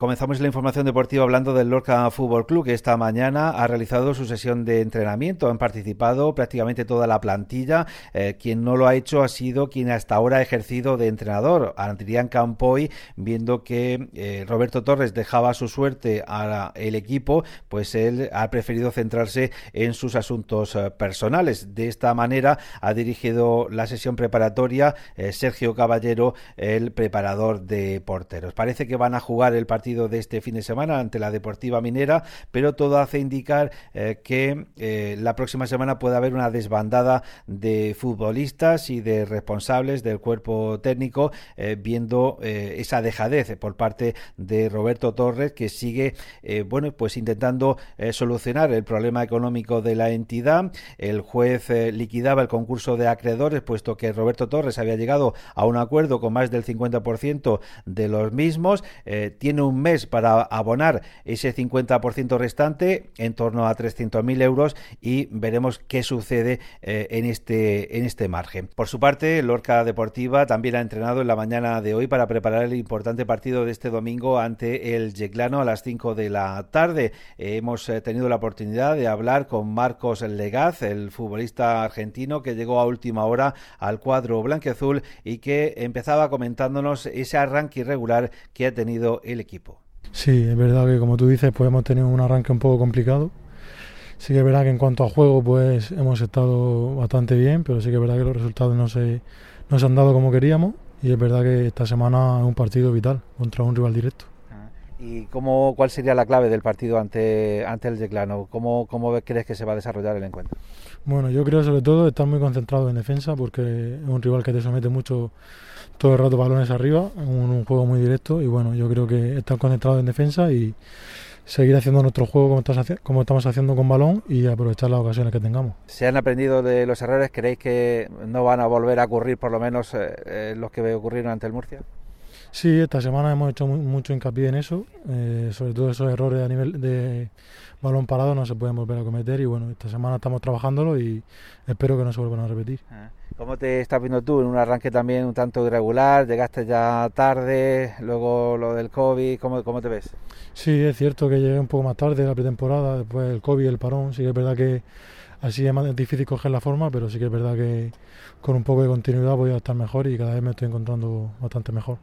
Comenzamos la información deportiva hablando del Lorca Fútbol Club, que esta mañana ha realizado su sesión de entrenamiento. Han participado prácticamente toda la plantilla. Quien no lo ha hecho ha sido quien hasta ahora ha ejercido de entrenador, Adrián Campoy, viendo que Roberto Torres dejaba su suerte al equipo, pues él ha preferido centrarse en sus asuntos personales. De esta manera ha dirigido la sesión preparatoria Sergio Caballero, el preparador de porteros. Parece que van a jugar el partido de este fin de semana ante la Deportiva Minera, pero todo hace indicar que la próxima semana puede haber una desbandada de futbolistas y de responsables del cuerpo técnico, viendo esa dejadez por parte de Roberto Torres, que sigue pues intentando solucionar el problema económico de la entidad. El juez liquidaba el concurso de acreedores, puesto que Roberto Torres había llegado a un acuerdo con más del 50% de los mismos. Tiene un mes para abonar ese 50% restante, en torno a 300.000 euros, y veremos qué sucede en este margen. Por su parte, Lorca Deportiva también ha entrenado en la mañana de hoy para preparar el importante partido de este domingo ante el Yeclano a las 5 de la tarde. Hemos tenido la oportunidad de hablar con Marcos Legaz, el futbolista argentino que llegó a última hora al cuadro blanquiazul y que empezaba comentándonos ese arranque irregular que ha tenido el equipo. Sí, es verdad que, como tú dices, pues hemos tenido un arranque un poco complicado. Sí que es verdad que en cuanto a juego pues hemos estado bastante bien, pero sí que es verdad que los resultados no se han dado como queríamos, y es verdad que esta semana es un partido vital contra un rival directo. ¿Y cuál sería la clave del partido ante el Yeclano? ¿Cómo crees que se va a desarrollar el encuentro? Bueno, yo creo sobre todo estar muy concentrado en defensa, porque es un rival que te somete mucho todo el rato balones arriba, un juego muy directo, y bueno, yo creo que estar concentrado en defensa y seguir haciendo nuestro juego como estamos haciendo con balón, y aprovechar las ocasiones que tengamos. ¿Se han aprendido de los errores? ¿Creéis que no van a volver a ocurrir, por lo menos los que ocurrieron ante el Murcia? Sí, esta semana hemos hecho mucho hincapié en eso, sobre todo esos errores a nivel de balón parado no se pueden volver a cometer, y bueno, esta semana estamos trabajándolo y espero que no se vuelvan a repetir. ¿Cómo te estás viendo tú en un arranque también un tanto irregular? Llegaste ya tarde, luego lo del COVID, ¿cómo te ves? Sí, es cierto que llegué un poco más tarde, la pretemporada, después del COVID, el parón. Sí que es verdad que así es más difícil coger la forma, pero sí que es verdad que con un poco de continuidad voy a estar mejor y cada vez me estoy encontrando bastante mejor.